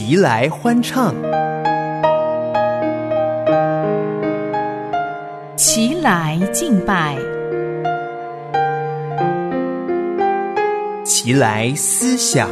齐来欢唱， 齐来敬拜， 齐来思想，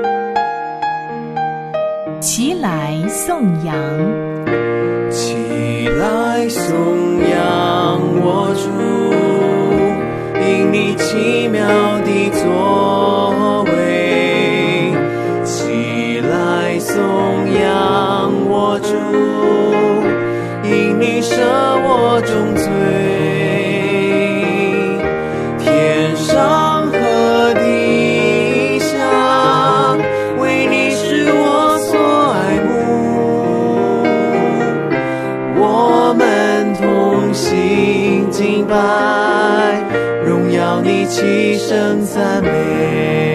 齐来颂扬， 齐来颂扬我主，因你奇妙的作为。齐来颂扬我主，因你赦我重罪。天上和地下，为你是我所爱慕。我们同心敬拜，荣耀你，齐声赞美。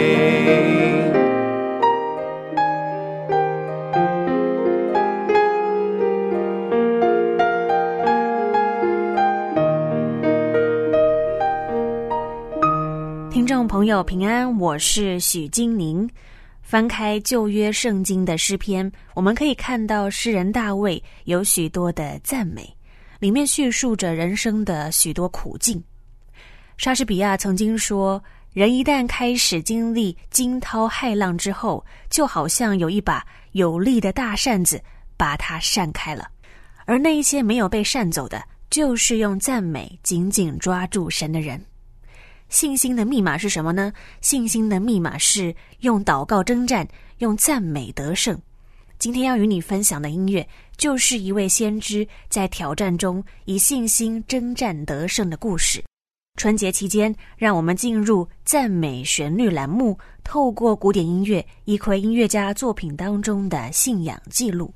听众朋友平安，我是许金宁。翻开旧约圣经的诗篇，我们可以看到诗人大卫有许多的赞美，里面叙述着人生的许多苦境。莎士比亚曾经说，人一旦开始经历惊涛骇浪之后，就好像有一把有力的大扇子把它扇开了，而那一些没有被扇走的，就是用赞美紧紧抓住神的人。信心的密码是什么呢？信心的密码是用祷告征战，用赞美得胜。今天要与你分享的音乐，就是一位先知在挑战中以信心征战得胜的故事。春节期间，让我们进入赞美旋律栏目，透过古典音乐一窥音乐家作品当中的信仰记录。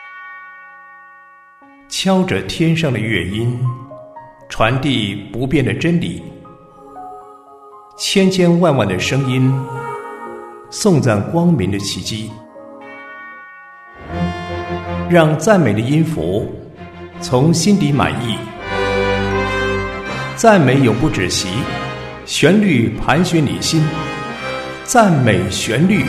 敲着天上的乐音，传递不变的真理，千千万万的声音颂赞光明的奇迹，让赞美的音符从心底满意，赞美永不止息，旋律盘旋你心，赞美旋律。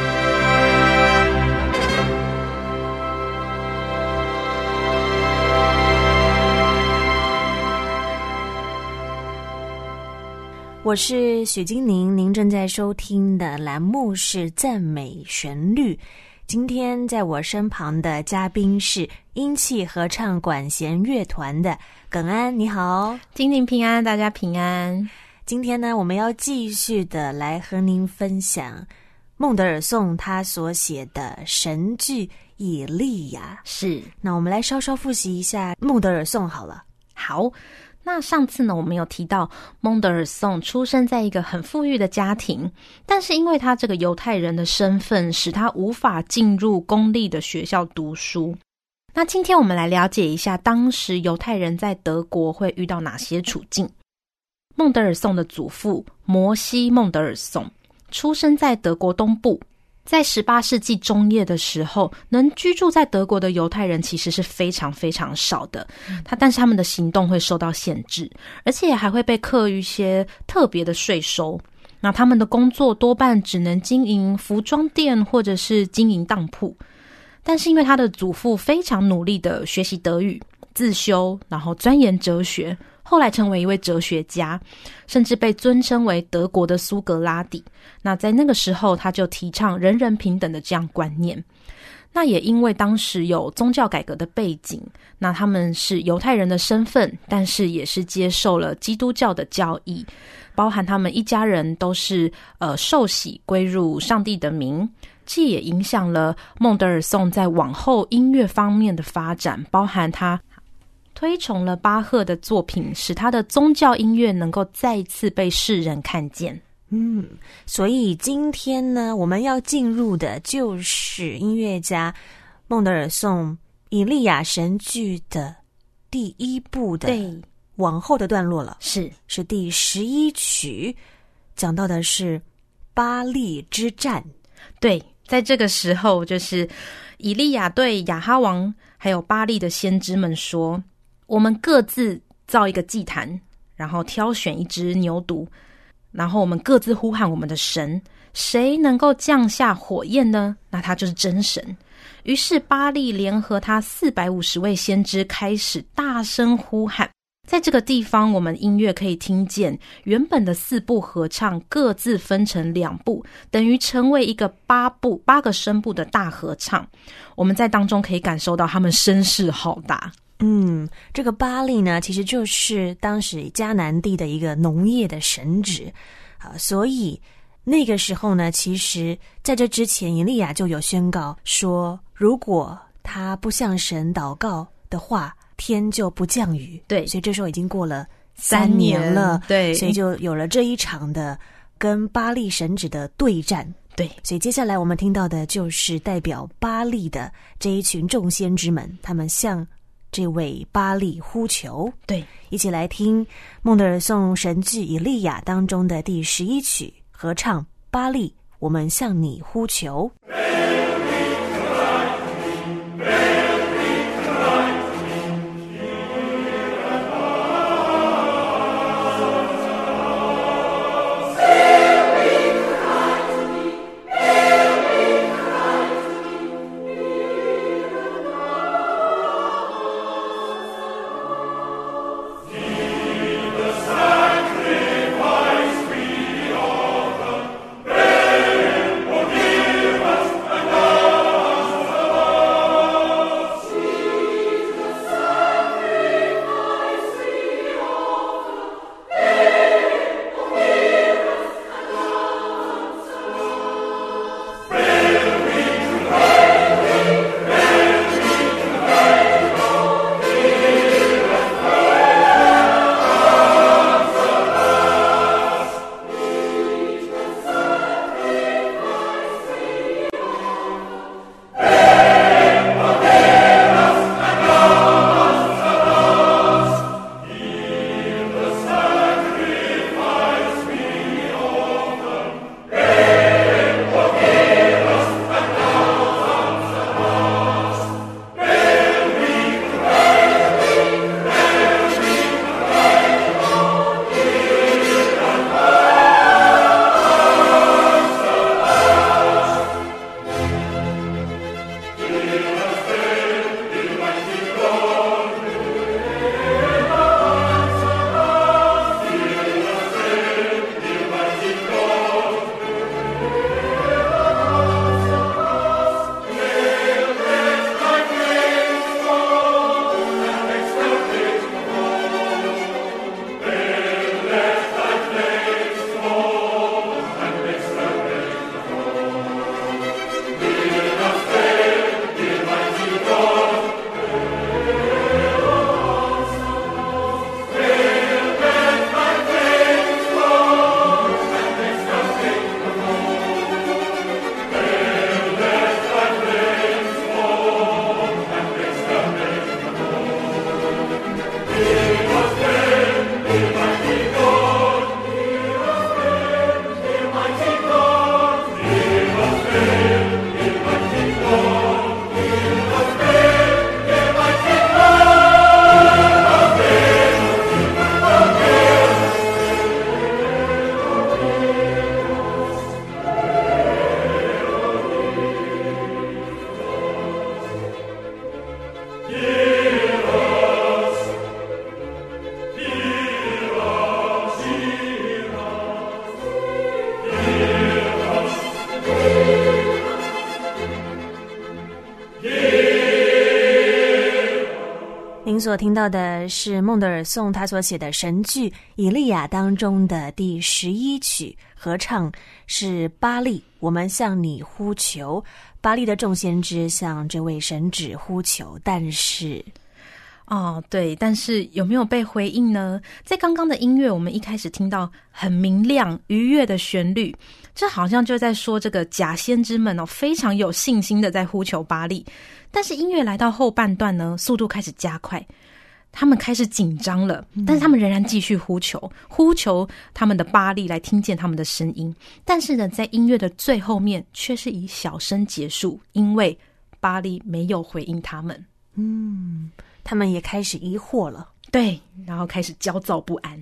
我是许金宁，您正在收听的栏目是赞美旋律。今天在我身旁的嘉宾是音器合唱管弦乐团的耿安，你好。 金宁平安，大家平安。 今天呢，我们要继续的来和您分享孟德尔颂他所写的神剧以利亚。 是， 那我们来稍稍复习一下孟德尔颂好了。 好，那上次呢，我们有提到孟德尔颂出生在一个很富裕的家庭，但是因为他这个犹太人的身份，使他无法进入公立的学校读书。那今天我们来了解一下当时犹太人在德国会遇到哪些处境。孟德尔颂的祖父摩西·孟德尔颂出生在德国东部，在18世纪中叶的时候，能居住在德国的犹太人其实是非常非常少的，但是他们的行动会受到限制，而且还会被课一些特别的税收。那他们的工作多半只能经营服装店或者是经营当铺。但是因为他的祖父非常努力的学习德语，自修，然后钻研哲学，后来成为一位哲学家，甚至被尊称为德国的苏格拉底。那在那个时候，他就提倡人人平等的这样观念。那也因为当时有宗教改革的背景，那他们是犹太人的身份，但是也是接受了基督教的教义，包含他们一家人都是受洗归入上帝的名。这也影响了孟德尔颂在往后音乐方面的发展，包含他推崇了巴赫的作品，使他的宗教音乐能够再一次被世人看见。 所以今天呢，我们要进入的就是音乐家孟德尔颂以利亚神剧的第一部的往后的段落了，是第11曲，讲到的是巴力之战。 对，在这个时候，就是以利亚对亚哈王还有巴力的先知们说，我们各自造一个祭坛，然后挑选一只牛犊， 然后我们各自呼喊我们的神，谁能够降下火焰呢？那他就是真神。于是巴力联合他450位先知开始大声呼喊。在这个地方，我们音乐可以听见原本的4部合唱各自分成2部，等于成为一个8个声部的大合唱。我们在当中可以感受到他们声势浩大。 这个巴力呢，其实就是当时迦南地的一个农业的神祇所以那个时候呢，其实在这之前以利亚就有宣告说，如果他不向神祷告的话，天就不降雨。 对， 所以这时候已经过了3年了。 对， 所以就有了这一场的跟巴力神祇的对战。 对， 所以接下来我们听到的就是代表巴力的这一群众先知们，他们向这位巴力呼求。 对， 一起来听孟德尔颂神剧以利亚当中的第11曲合唱巴力，我们向你呼求。您所听到的是孟德尔颂他所写的神剧《以利亚》当中的第11曲合唱，是巴力，我们向你呼求。巴力的众先知向这位神祇呼求，但是对，但是有没有被回应呢？在刚刚的音乐，我们一开始听到很明亮愉悦的旋律，这好像就在说这个假先知们非常有信心的在呼求巴力。但是音乐来到后半段呢，速度开始加快，他们开始紧张了，但是他们仍然继续呼求他们的巴力来听见他们的声音。但是呢，在音乐的最后面却是以小声结束，因为巴力没有回应他们。 他们也开始疑惑了。 对，然后开始焦躁不安。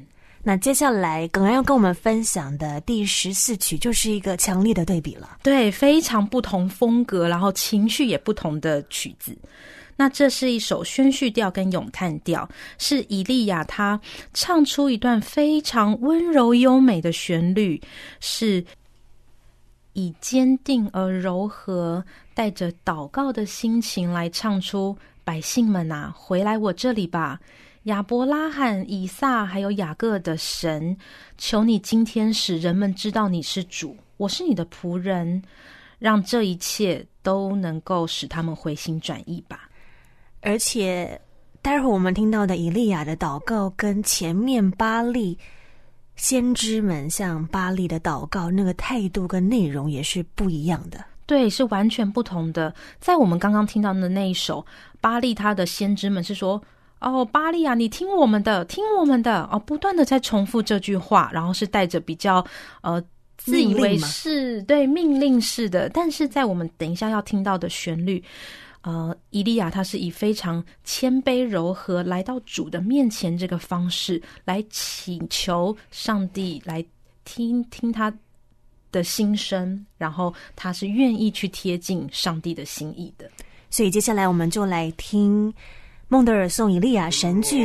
那接下来耿安要跟我们分享的第14曲就是一个强烈的对比了。 对，非常不同风格，然后情绪也不同的曲子。那这是一首宣叙调跟咏叹调，是以利亚他唱出一段非常温柔优美的旋律，是以坚定而柔和，带着祷告的心情来唱出：百姓们啊，回来我这里吧，亚伯拉罕、以撒还有雅各的神，求你今天使人们知道你是主，我是你的仆人，让这一切都能够使他们回心转意吧。 而且待会儿我们听到的以利亚的祷告跟前面巴力先知们向巴力的祷告那个态度跟内容也是不一样的。 对，是完全不同的。在我们刚刚听到的那一首，巴力他的先知们是说：哦，巴力啊，你听我们的，听我们的，哦，不断的在重复这句话，然后是带着比较自以为是，对，命令式的。但是在我们等一下要听到的旋律，以利亚他是以非常谦卑柔和来到主的面前这个方式来请求上帝来听听他的心声，然后他是愿意去贴近上帝的心意的。 所以接下来我们就来听孟德尔颂以利亚神剧。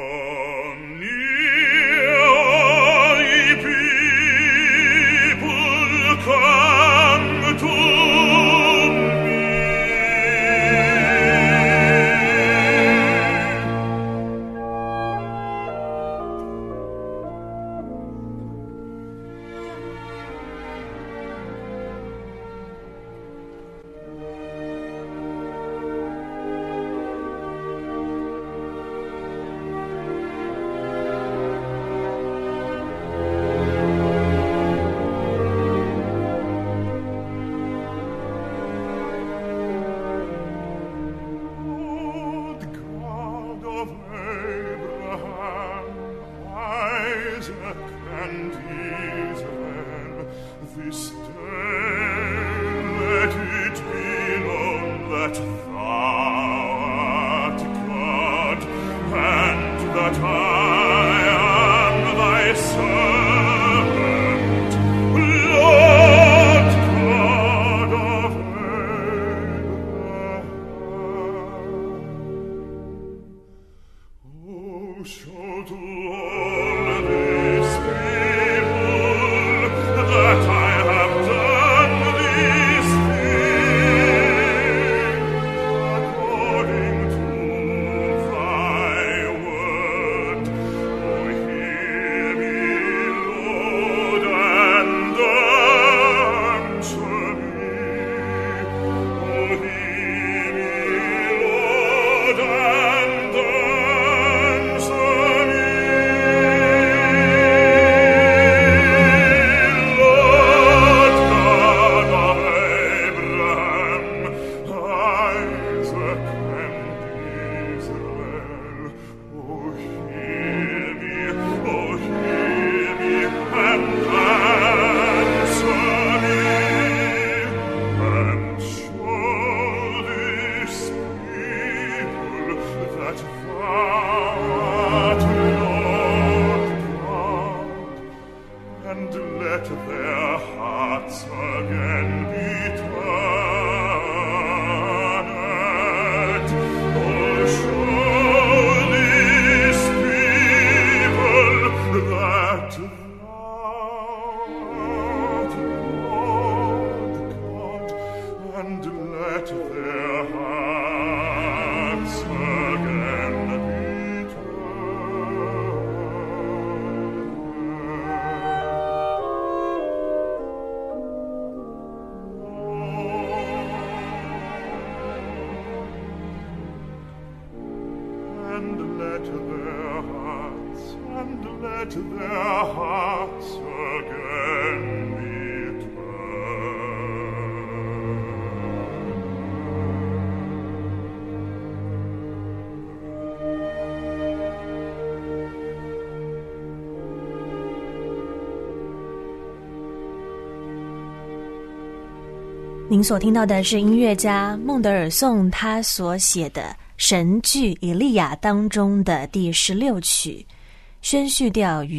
您所听到的是音乐家孟德尔颂他所写的神剧《以利亚》当中的第16曲，宣叙调与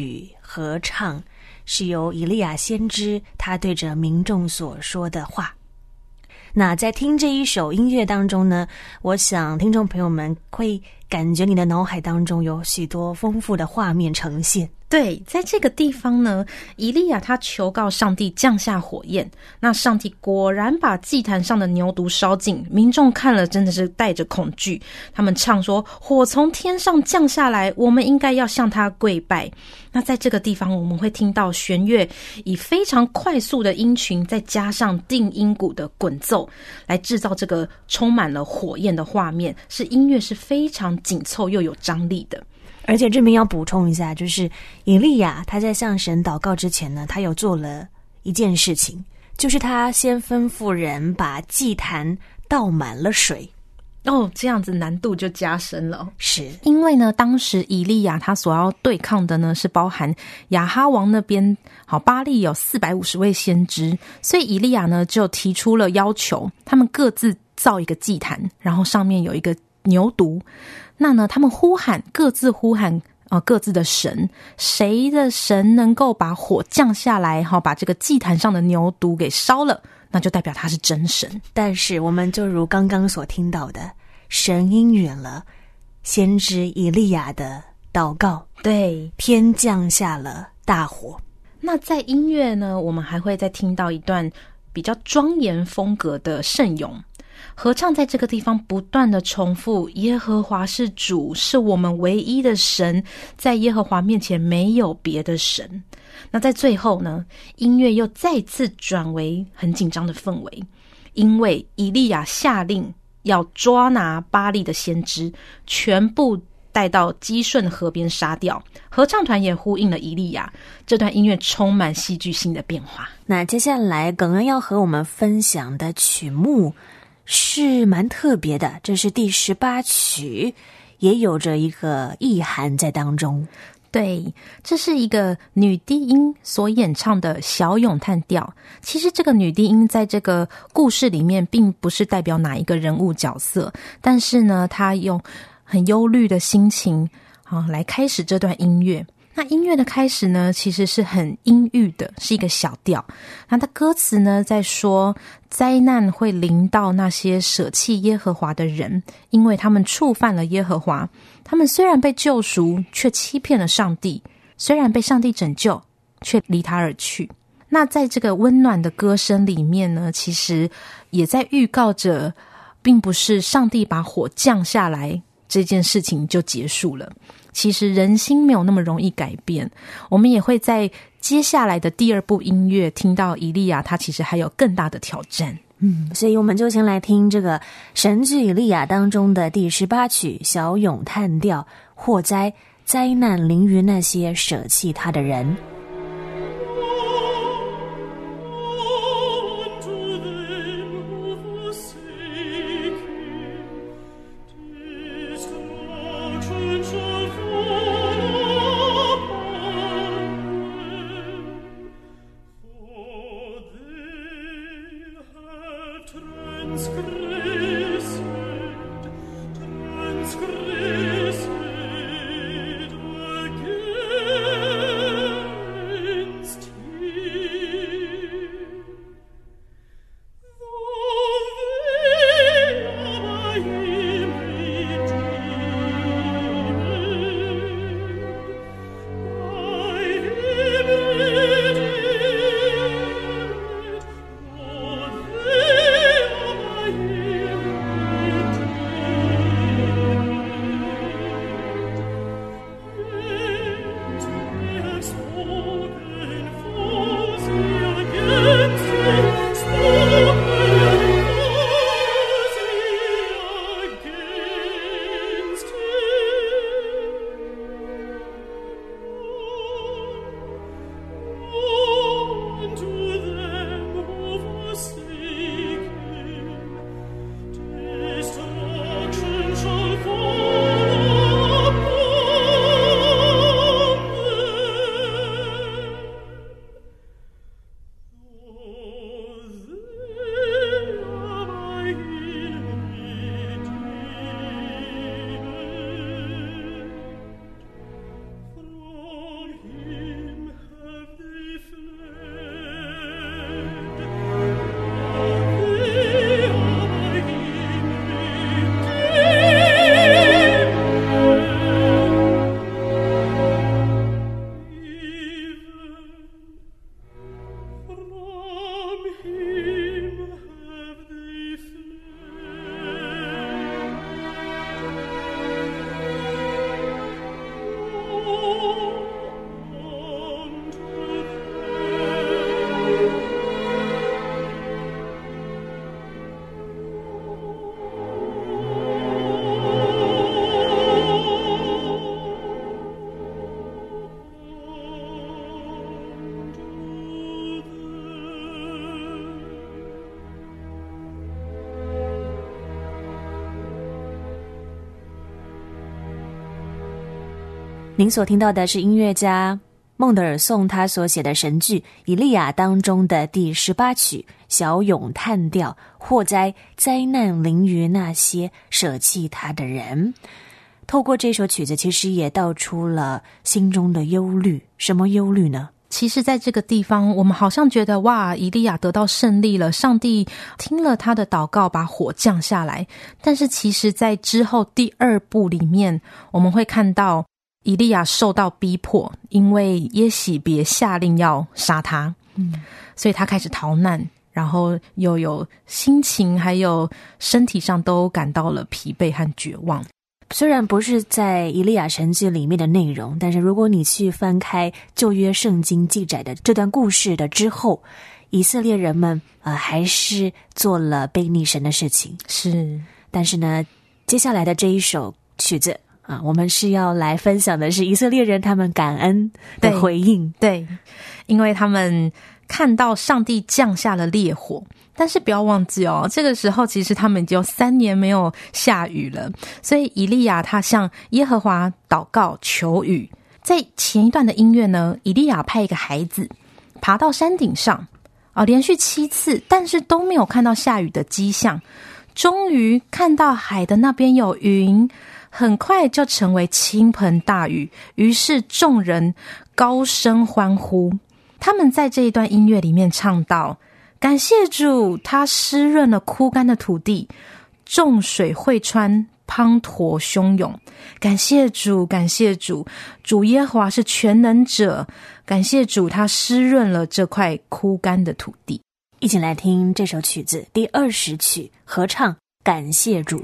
合唱，是由以利亚先知他对着民众所说的话。那在听这一首音乐当中呢，我想听众朋友们会感觉你的脑海当中有许多丰富的画面呈现。 对，在这个地方呢，以利亚他求告上帝降下火焰，那上帝果然把祭坛上的牛犊烧尽，民众看了真的是带着恐惧，他们唱说火从天上降下来，我们应该要向他跪拜。那在这个地方我们会听到弦乐以非常快速的音群再加上定音鼓的滚奏，来制造这个充满了火焰的画面，是音乐是非常紧凑又有张力的。 而且这边要补充一下，就是以利亚他在向神祷告之前呢，他有做了一件事情，就是他先吩咐人把祭坛倒满了水。 这样子难度就加深了。 是因为呢，当时以利亚他所要对抗的呢，是包含亚哈王那边巴力有450位先知，所以以利亚呢就提出了要求，他们各自造一个祭坛，然后上面有一个牛犊。那呢，他们各自呼喊各自的神，谁的神能够把火降下来，把这个祭坛上的牛犊给烧了，那就代表他是真神。 但是我们就如刚刚所听到的，神应允了先知以利亚的祷告， 对， 天降下了大火。 那在音乐呢，我们还会再听到一段比较庄严风格的圣咏。合唱在这个地方不断的重复，耶和华是主，是我们唯一的神，在耶和华面前没有别的神。那在最后呢，音乐又再次转为很紧张的氛围，因为以利亚下令要抓拿巴力的先知，全部带到基顺河边杀掉。合唱团也呼应了以利亚，这段音乐充满戏剧性的变化。 那接下来耿恩要和我们分享的曲目是蛮特别的，这是第18曲，也有着一个意涵在当中。 对，这是一个女低音所演唱的小咏叹调。其实这个女低音在这个故事里面并不是代表哪一个人物角色，但是呢，她用很忧虑的心情来开始这段音乐。那音乐的开始呢，其实是很阴郁的，是一个小调。那它歌词呢，在说灾难会临到那些舍弃耶和华的人，因为他们触犯了耶和华。他们虽然被救赎，却欺骗了上帝；虽然被上帝拯救，却离他而去。那在这个温暖的歌声里面呢，其实也在预告着，并不是上帝把火降下来这件事情就结束了。其实人心没有那么容易改变，我们也会在接下来的第2部音乐听到以利亚他其实还有更大的挑战。 所以我们就先来听这个神剧以利亚当中的第18曲小咏叹调，祸灾，灾难临于那些舍弃他的人。 您所听到的是音乐家孟德尔颂他所写的神剧《以利亚》当中的第18曲小咏叹调，祸灾灾难临于那些舍弃他的人。透过这首曲子，其实也道出了心中的忧虑。什么忧虑呢？ 其实在这个地方，我们好像觉得哇，以利亚得到胜利了，上帝听了他的祷告，把火降下来。但是其实在之后第2部里面，我们会看到以利亚受到逼迫，因为耶洗别下令要杀他，所以他开始逃难，然后又有心情还有身体上都感到了疲惫和绝望。 虽然不是在以利亚神剧里面的内容，但是如果你去翻开旧约圣经记载的这段故事的之后，以色列人们还是做了悖逆神的事情。 是， 但是呢，接下来的这一首曲子我们是要来分享的是以色列人他们感恩的回应。 对，因为他们看到上帝降下了烈火，但是不要忘记这个时候其实他们已经有3年没有下雨了，所以以利亚他向耶和华祷告求雨。在前一段的音乐呢，以利亚派一个孩子爬到山顶上连续7次，但是都没有看到下雨的迹象。终于看到海的那边有云，很快就成为倾盆大雨，于是众人高声欢呼。他们在这一段音乐里面唱到，感谢主，他湿润了枯干的土地，众水汇川，滂沱汹涌。感谢主，感谢主，主耶和华是全能者，感谢主，他湿润了这块枯干的土地。 一起来听这首曲子第20曲合唱感谢主。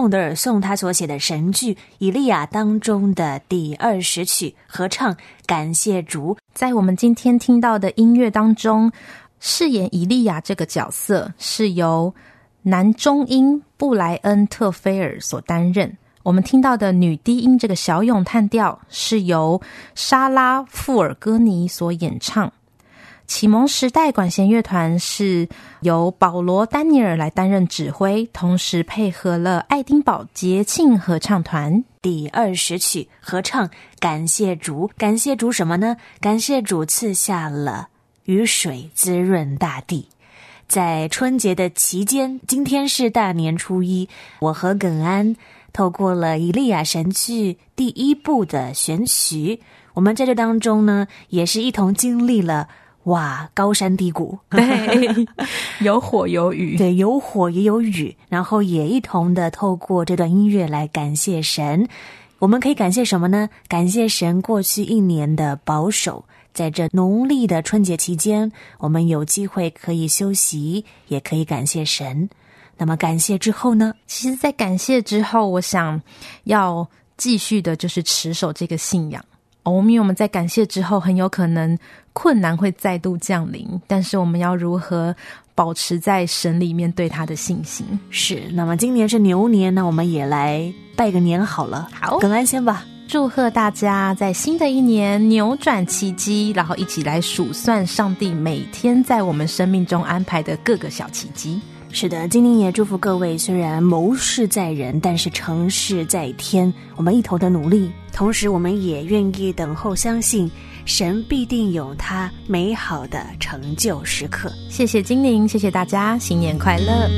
孟德尔颂他所写的神剧《以利亚》当中的第20曲合唱感谢主。 在我们今天听到的音乐当中，饰演以利亚这个角色是由男中音布莱恩特菲尔所担任，我们听到的女低音这个小咏叹调是由莎拉富尔戈尼所演唱。启蒙时代管弦乐团是由保罗丹尼尔来担任指挥，同时配合了爱丁堡节庆合唱团。 第20曲合唱感谢主，感谢主什么呢？感谢主赐下了雨水滋润大地。在春节的期间，今天是大年初一，我和耿安透过了以利亚神剧第1部的选曲，我们在这当中呢，也是一同经历了高山低谷， 对，有火有雨， 对，有火也有雨，然后也一同的透过这段音乐来感谢神。我们可以感谢什么呢？感谢神过去1年的保守，在这农历的春节期间，我们有机会可以休息，也可以感谢神。那么感谢之后呢？ 其实在感谢之后，我想要继续的就是持守这个信仰。因为我们在感谢之后，很有可能困难会再度降临，但是我们要如何保持在神里面对他的信心？ 是，那么今年是牛年，那我们也来拜个年好了。 好， 耿安先吧。 祝贺大家在新的一年扭转奇迹，然后一起来数算上帝每天在我们生命中安排的各个小奇迹。 是的，今天也祝福各位，虽然谋事在人，但是成事在天，我们一同的努力，同时我们也愿意等候相信神必定有他美好的成就时刻。 谢谢精灵，谢谢大家，新年快乐。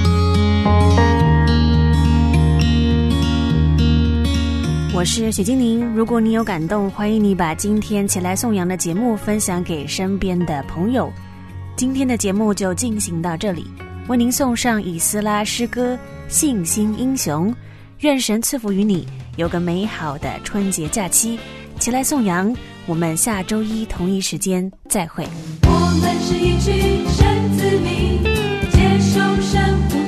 我是许精灵，如果你有感动，欢迎你把今天起来颂扬的节目分享给身边的朋友。今天的节目就进行到这里，为您送上以斯拉诗歌《信心英雄》，愿神赐福于你，有个美好的春节假期。起来颂扬，我们下周一同一时间再会。 我们是一群神子民，接受神